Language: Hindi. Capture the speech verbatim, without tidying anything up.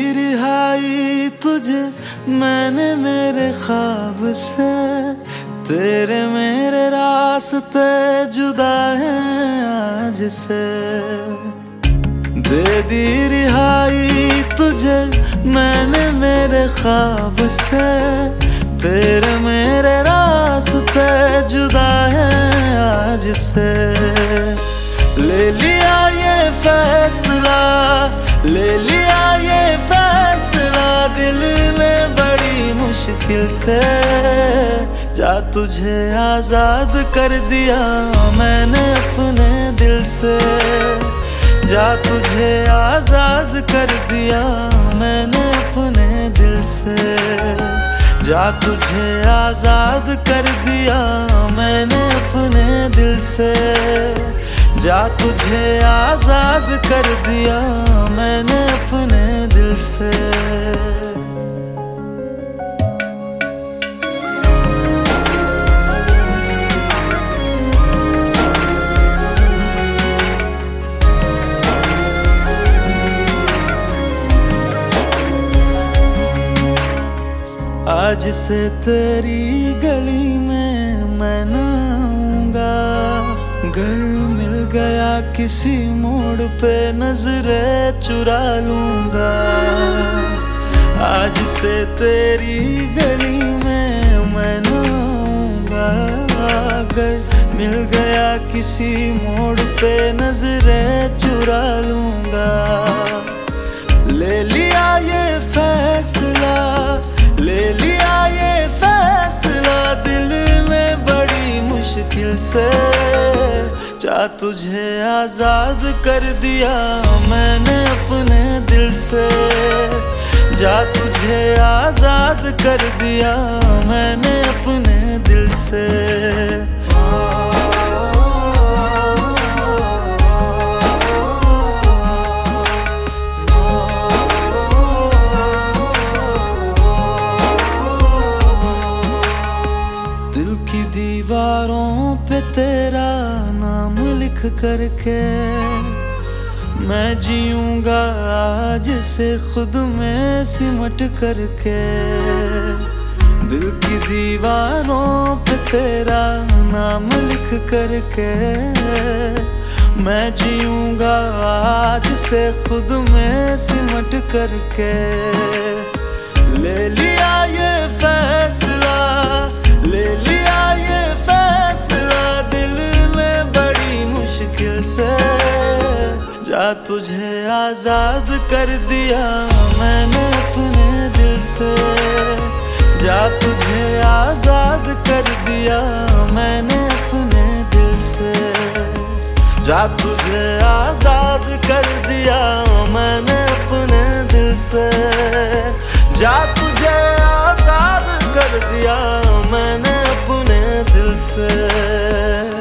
रिहाई तुझे मैंने मेरे ख्वाब से, तेरे मेरे रास्ते जुदा हैं आज से। दे दी रिहाई तुझे मैंने मेरे ख्वाब से, तेरे मेरे रास्ते जुदा हैं आज से। ले लिया ये फैसला, ले लिया ये फैसला दिल ने बड़ी मुश्किल से। जा तुझे आजाद कर दिया मैंने अपने दिल से, जा तुझे आजाद कर दिया मैंने अपने दिल से, जा तुझे आजाद कर दिया मैंने अपने दिल से, जा तुझे आजाद कर दिया मैंने अपने दिल से। आज से तेरी गली में मैं न आऊंगा, घर मिल गया किसी मोड़ पे नजरें चुरा लूंगा। आज से तेरी गली में मैं न आऊंगा, घर मिल गया किसी मोड़ पे नजरें चुरा लूंगा। ले लिया ये फैसला, ले लिया ये फैसला दिल ने बड़ी मुश्किल से। जा तुझे आजाद कर दिया मैंने अपने दिल से, जा तुझे आजाद कर दिया मैंने अपने दिल से। दिल की दीवारों पे तेरा नाम लिख करके मैं जीऊंगा आज से खुद में सिमट करके। दिल की दीवारों पे तेरा नाम लिख करके मैं जीऊंगा आज से खुद में सिमट करके। ले लिया ये फैसला, ले लिया ये फैसला दिल ने बड़ी मुश्किल से। जा तुझे आजाद कर दिया मैंने अपने दिल से, जा तुझे आजाद कर दिया मैंने अपने दिल से, जा तुझे आजाद कर दिया मैंने अपने दिल से, जा तुझे आजाद कर दिया मैंने अपने दिल से।